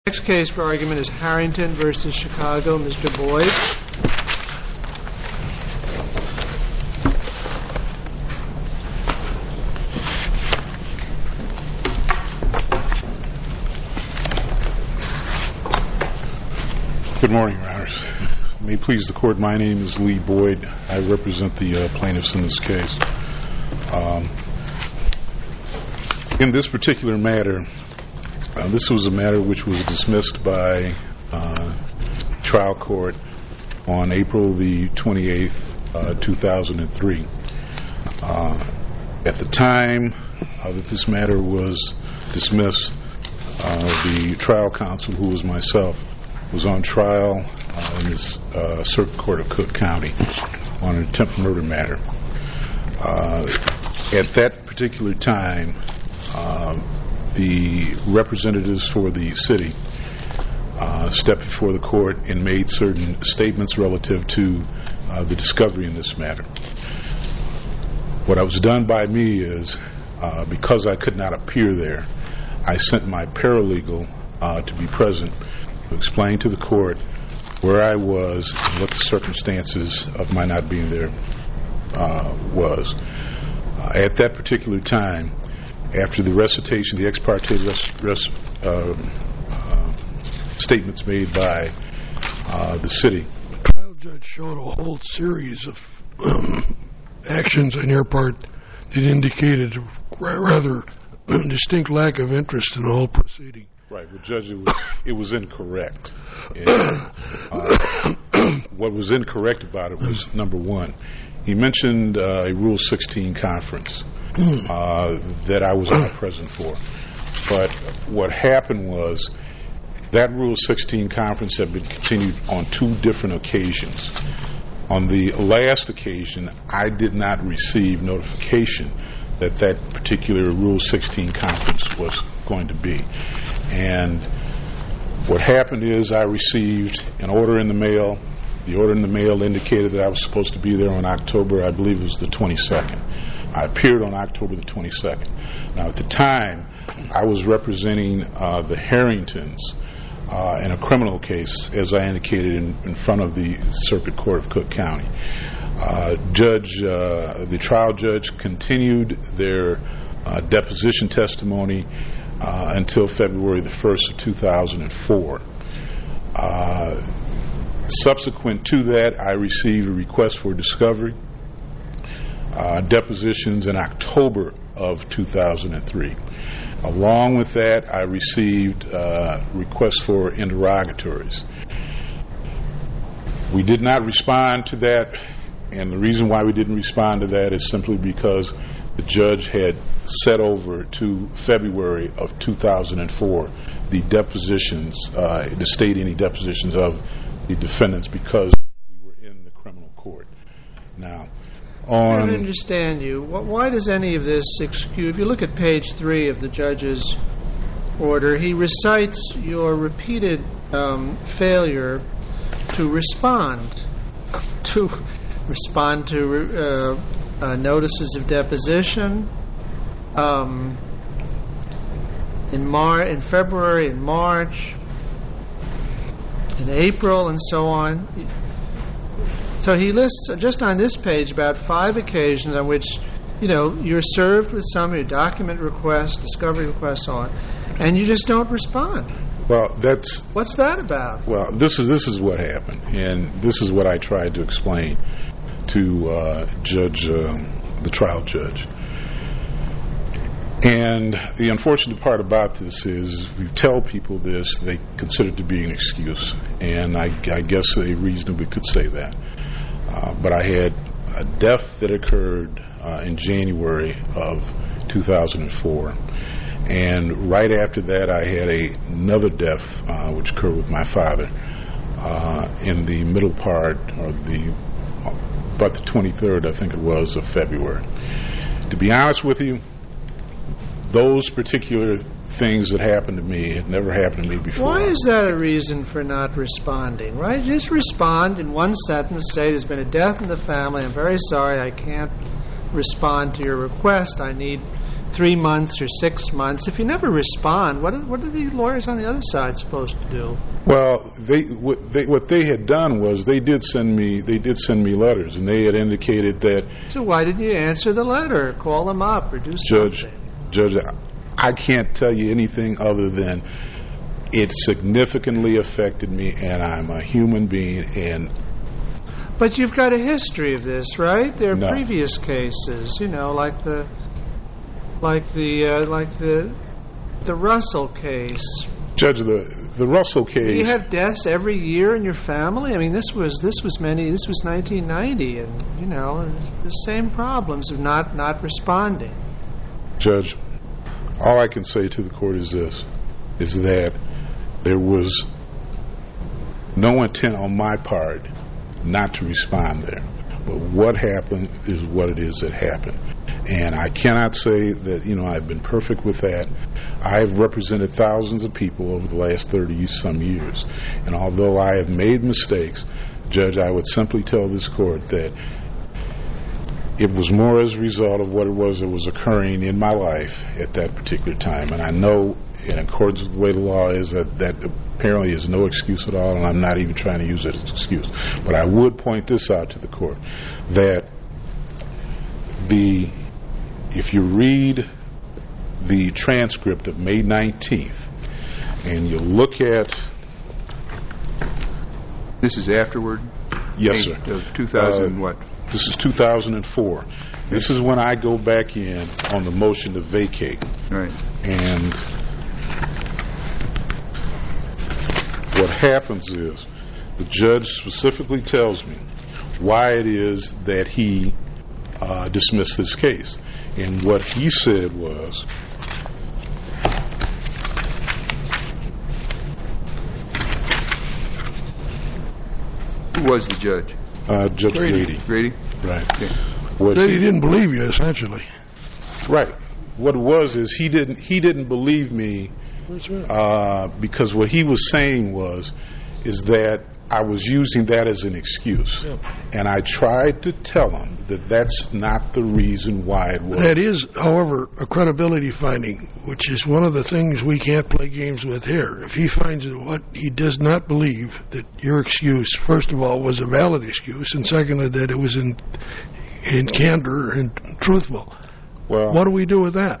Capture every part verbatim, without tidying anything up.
Next case for argument is Harrington v. Chicago. Mister Boyd. Good morning, Your Honors. May it please the Court, my name is Lee Boyd. I represent the uh, plaintiffs in this case. Um, in this particular matter, Uh, this was a matter which was dismissed by uh, trial court on April the twenty-eighth, uh, two thousand three. Uh, at the time uh, that this matter was dismissed, uh, the trial counsel, who was myself, was on trial uh, in this uh, Circuit Court of Cook County on an attempted murder matter. Uh, at that particular time, uh, the representatives for the city uh, stepped before the court and made certain statements relative to uh, the discovery in this matter. What was done by me is, uh, because I could not appear there, I sent my paralegal uh, to be present to explain to the court where I was and what the circumstances of my not being there uh, was. Uh, at that particular time, after the recitation, the ex parte res, res, uh, uh, statements made by uh, the city. The trial judge showed a whole series of um, actions on your part that indicated a rather distinct lack of interest in the whole proceeding. Right. Well, Judge, it was, it was incorrect. And, uh, what was incorrect about it was, number one, he mentioned uh, a Rule sixteen conference uh, that I was not present for. But what happened was that Rule sixteen conference had been continued on two different occasions. On the last occasion, I did not receive notification that that particular Rule sixteen conference was going to be. And what happened is I received an order in the mail. The order in the mail indicated that I was supposed to be there on October, I believe it was the twenty-second. I appeared on October the twenty-second. Now, at the time, I was representing uh, the Harringtons uh, in a criminal case, as I indicated, in, in front of the Circuit Court of Cook County. Uh, judge, uh, the trial judge continued their uh, deposition testimony uh, until February the first of two thousand four. Uh, subsequent to that, I received a request for discovery. Uh, depositions in October of two thousand three. Along with that, I received uh, requests for interrogatories. We did not respond to that, and the reason why we didn't respond to that is simply because the judge had set over to February of two thousand four the depositions, uh, to state any depositions of the defendants because we were in the criminal court. Now, I don't understand you. Why does any of this excuse? If you look at page three of the judge's order, he recites your repeated um, failure to respond, to respond to uh, uh, notices of deposition um, in Mar- in February, in March, in April, and so on. So he lists just on this page about five occasions on which, you know, you're served with some your document requests, discovery requests, so on, and you just don't respond. Well, that's what's that about? Well, this is this is what happened, and this is what I tried to explain to uh, Judge, uh, the trial judge. And the unfortunate part about this is, if you tell people this, they consider it to be an excuse, and I, I guess they reasonably could say that. Uh, but I had a death that occurred uh, in January of two thousand four, and right after that I had a, another death uh, which occurred with my father uh, in the middle part, or the about the twenty-third, I think it was, of February. To be honest with you, those particular things that happened to me had never happened to me before. Why is that a reason for not responding, right? Just respond in one sentence, say there's been a death in the family, I'm very sorry, I can't respond to your request, I need three months or six months. If you never respond, what are, what are the lawyers on the other side supposed to do? Well, they what they what they had done was they did send me they did send me letters, and they had indicated that. So why didn't you answer the letter? Call them up or do Judge, something. Judge, I can't tell you anything other than it significantly affected me, and I'm a human being, and. But you've got a history of this, right? There are No. previous cases, you know, like the, like the, uh, like the, the Russell case. Judge, the the Russell case. Do you have deaths every year in your family? I mean, this was this was many. This was nineteen ninety, and you know, the same problems of not not responding. Judge, all I can say to the court is this: is that there was no intent on my part not to respond there. But what happened is what it is that happened. And I cannot say that, you know, I've been perfect with that. I've represented thousands of people over the last thirty-some years. And although I have made mistakes, Judge, I would simply tell this court that it was more as a result of what it was that was occurring in my life at that particular time. And I know, in accordance with the way the law is, that that apparently is no excuse at all, and I'm not even trying to use it as an excuse. But I would point this out to the court, that the if you read the transcript of May nineteenth, and you look at... This is afterward? Yes, sir. Of two thousand Uh, what? This is two thousand four. This is when I go back in on the motion to vacate. Right. And what happens is the judge specifically tells me why it is that he uh, dismissed this case. And what he said was, Who was the judge? uh, Judge Grady. Grady? Right. Okay. What That he didn't believe you, essentially. Right. What it was is he didn't he didn't believe me That's right. uh, because what he was saying was is that I was using that as an excuse. Yeah. And I tried to tell him that that's not the reason why it was. That is, however, a credibility finding, which is one of the things we can't play games with here. If he finds that what he does not believe, that your excuse, first of all, was a valid excuse, and secondly, that it was in in candor and truthful, Well, what do we do with that?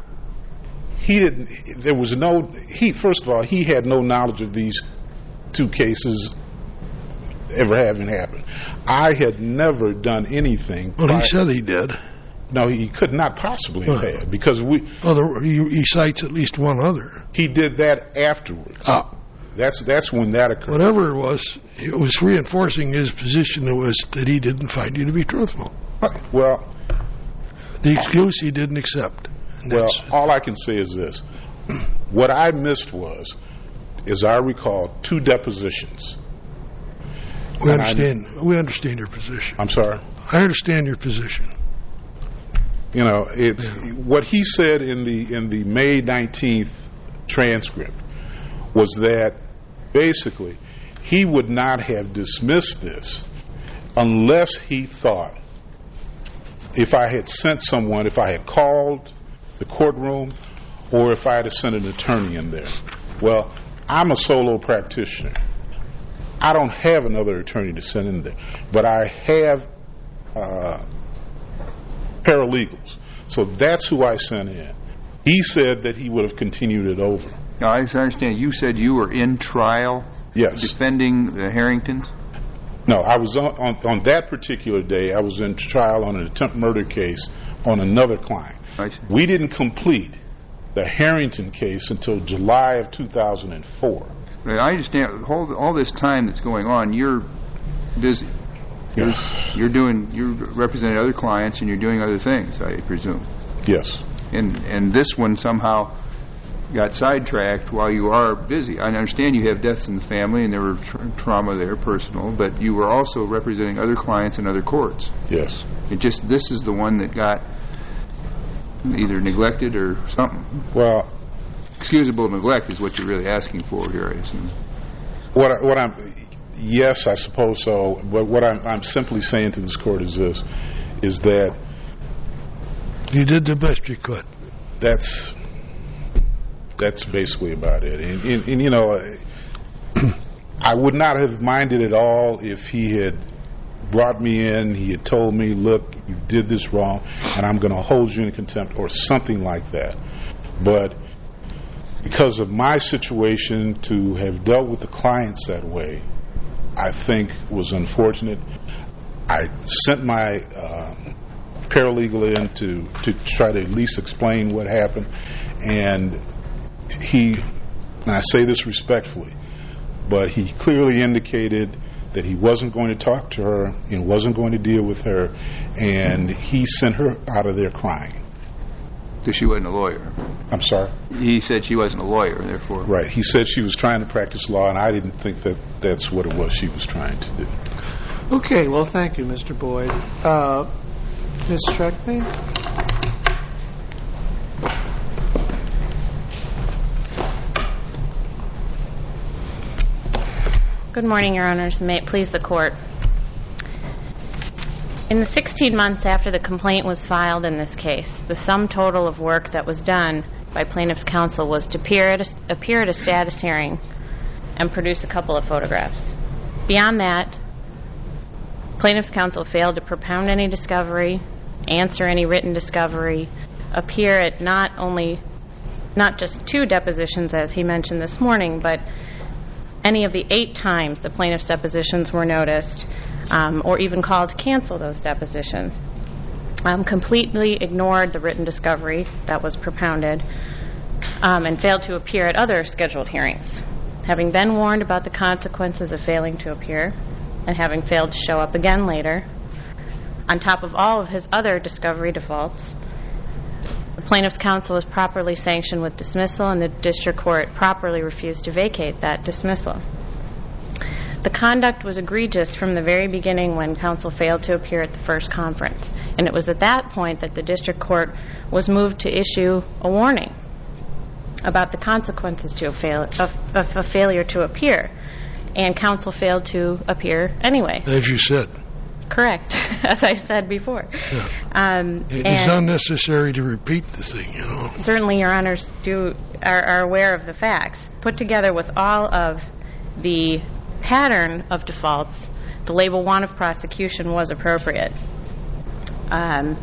he didn't. There was no. He first of all, he had no knowledge of these two cases ever having happened. I had never done anything. Well, prior- he said he did. No, he could not possibly have Well. had, because we Other, he, he cites at least one other. he did that afterwards. Ah. That's that's when that occurred. Whatever it was, it was reinforcing his position. It was that he didn't find you to be truthful. Well, The excuse he didn't accept. And well, that's- all I can say is this: what I missed was, as I recall, two depositions. we and I- understand. We understand your position. I'm sorry. I understand your position. You know, it's what he said in the in the May nineteenth transcript was that basically he would not have dismissed this unless he thought, if I had sent someone, if I had called the courtroom, or if I had sent an attorney in there. Well, I'm a solo practitioner. I don't have another attorney to send in there, but I have uh, paralegals. So that's who I sent in. He said that he would have continued it over. Now, I understand you said you were in trial Yes. defending the Harringtons? No, I was on, on, on that particular day, I was in trial on an attempt murder case on another client. I see. We didn't complete the Harrington case until July of two thousand four. Right, I understand. All, all this time that's going on, you're busy. You're, Yes. you're doing. You're representing other clients, and you're doing other things, I presume. Yes. And and this one somehow got sidetracked while you are busy. I understand you have deaths in the family, and there were tra- trauma there, personal, but you were also representing other clients in other courts. Yes. It just this is the one that got either neglected or something. Well, Excusable neglect is what you're really asking for here, I assume. what I, what I'm yes, I suppose so. But what I'm I'm simply saying to this court is this: is that You did the best you could. that's that's basically about it. And, and, and you know, I would not have minded at all if he had brought me in, he had told me, look, you did this wrong, and I'm going to hold you in contempt or something like that. But because of my situation, to have dealt with the clients that way, I think was unfortunate. I sent my uh, paralegal in to, to try to at least explain what happened, and he, and I say this respectfully, but he clearly indicated that he wasn't going to talk to her and wasn't going to deal with her, and he sent her out of there crying. Because she wasn't a lawyer. I'm sorry? He said she wasn't a lawyer, therefore. Right. He said she was trying to practice law, and I didn't think that that's what it was she was trying to do. Okay, well, thank you, Mister Boyd. Uh, Miz Schreckman? Good morning, Your Honors. May it please the Court. In the sixteen months after the complaint was filed in this case, the sum total of work that was done by plaintiff's counsel was to appear at a, appear at a status hearing and produce a couple of photographs. Beyond that, plaintiff's counsel failed to propound any discovery, answer any written discovery, appear at not only, not just two depositions as he mentioned this morning, but any of the eight times the plaintiff's depositions were noticed, um, or even called to cancel those depositions. Um, completely ignored the written discovery that was propounded, um, and failed to appear at other scheduled hearings. Having been warned about the consequences of failing to appear, and having failed to show up again later, on top of all of his other discovery defaults, the plaintiff's counsel was properly sanctioned with dismissal, and the district court properly refused to vacate that dismissal. The conduct was egregious from the very beginning when counsel failed to appear at the first conference, and it was at that point that the district court was moved to issue a warning about the consequences to a, fail- of, of a failure to appear, and counsel failed to appear anyway. As you said. Correct, as I said before. Yeah. Um, it is unnecessary to repeat the thing, you know. Certainly, Your Honors do are, are aware of the facts. Put together with all of the pattern of defaults, the label one of prosecution was appropriate. Um,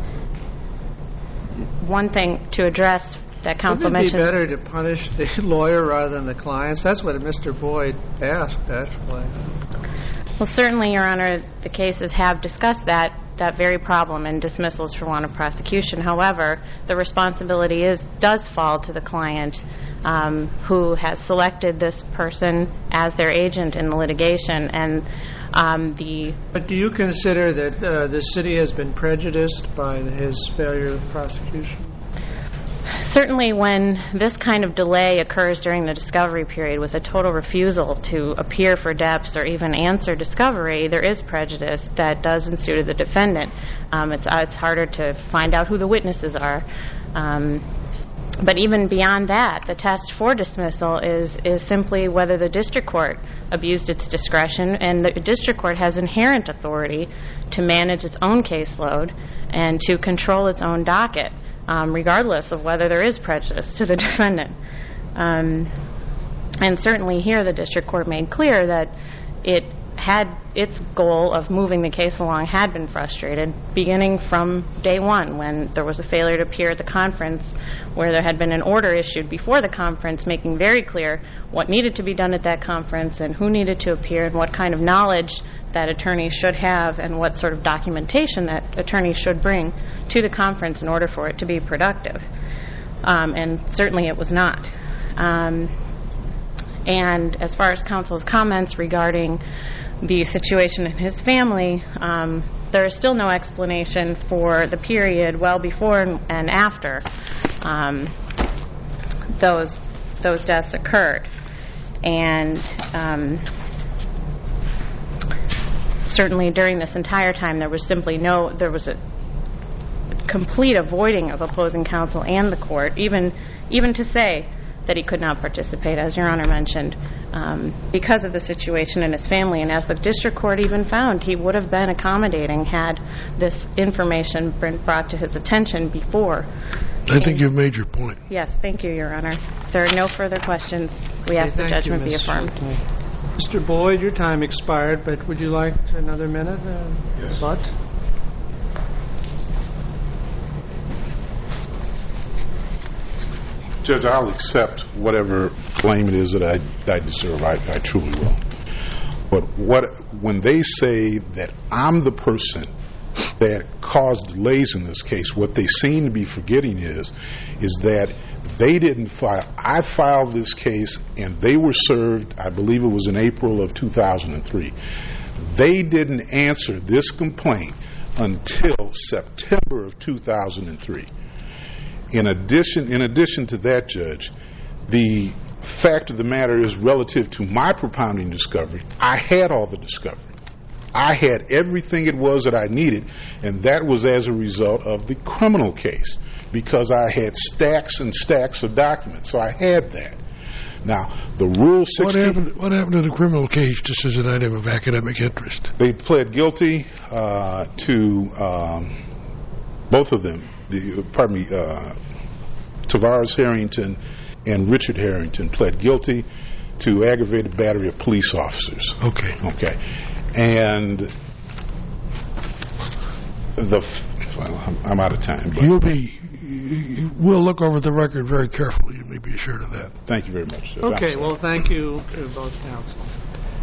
one thing to address that counsel Wouldn't it mentioned. be better to punish the lawyer rather than the clients? That's what Mister Boyd asked, actually. Well, certainly, Your Honor, the cases have discussed that that very problem in dismissals for want of prosecution. However, the responsibility is does fall to the client um, who has selected this person as their agent in the litigation, and um, the. But do you consider that uh, the city has been prejudiced by his failure of prosecution? Certainly, when this kind of delay occurs during the discovery period with a total refusal to appear for deps or even answer discovery, there is prejudice that does ensue to the defendant. Um, it's, uh, it's harder to find out who the witnesses are. Um, but even beyond that, the test for dismissal is, is simply whether the district court abused its discretion, and the district court has inherent authority to manage its own caseload and to control its own docket. Um, regardless of whether there is prejudice to the defendant. Um, and certainly here the district court made clear that it had its goal of moving the case along had been frustrated beginning from day one when there was a failure to appear at the conference, where there had been an order issued before the conference making very clear what needed to be done at that conference and who needed to appear and what kind of knowledge that attorneys should have and what sort of documentation that attorneys should bring to the conference in order for it to be productive. Um, and certainly it was not. Um, and as far as counsel's comments regarding the situation in his family, um, there is still no explanation for the period well before and, and after um, those those deaths occurred. And um, certainly during this entire time there was simply no, there was a complete avoiding of opposing counsel and the court, even even to say that he could not participate, as Your Honor mentioned, um, because of the situation in his family. And as the district court even found, he would have been accommodating had this information been brought to his attention before I think you've made your point. Yes, thank you, Your Honor. If there are no further questions, we ask the Okay, thank you, judgment be Miz affirmed. Shelton. Mister Boyd, your time expired, but would you like another minute? Uh, Yes. But? Judge, I'll accept whatever blame it is that I, I deserve. I, I truly will. But what when they say that I'm the person that caused delays in this case, what they seem to be forgetting is, is that they didn't file. I filed this case, and they were served, I believe it was in April of two thousand three. They didn't answer this complaint until September of two thousand three. In addition, in addition to that, Judge, the fact of the matter is, relative to my propounding discovery, I had all the discovery. I had everything it was that I needed, and that was as a result of the criminal case, because I had stacks and stacks of documents. So I had that. Now, the Rule sixteen... What happened, what happened to the criminal case, just as an item of academic interest? They pled guilty uh, to um, both of them. The, pardon me, uh, Tavares Harrington and Richard Harrington pled guilty to aggravated battery of police officers. Okay. Okay. And the, well, I'm, I'm out of time. But You'll be, we'll look over the record very carefully. You may be assured of that. thank you very much, Judge. Okay, I'm sorry. well, thank you to both counsel.